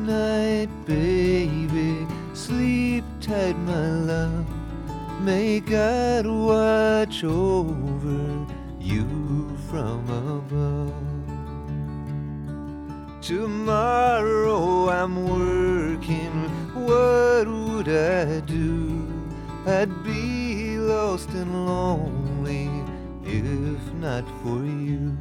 night, baby. Sleep tight, my love. May God watch over you from above. Tomorrow I'm working, what would I do? I'd be lost and lonely if not for you.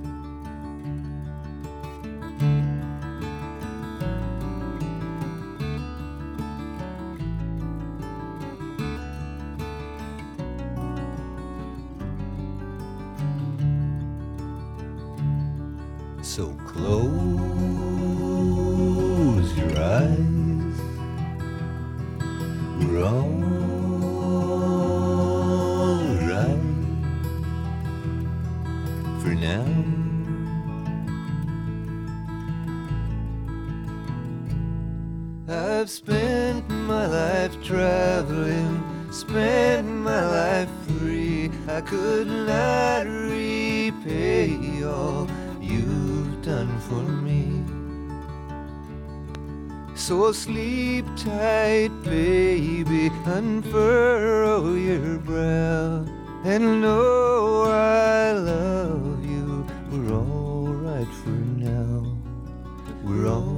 So close your eyes, we're all right for now. I've spent my life traveling, spent my life free. I could not repay all you've done for me. So sleep tight, baby, unfurrow your brow, and know I love you. We're all right for now. We're all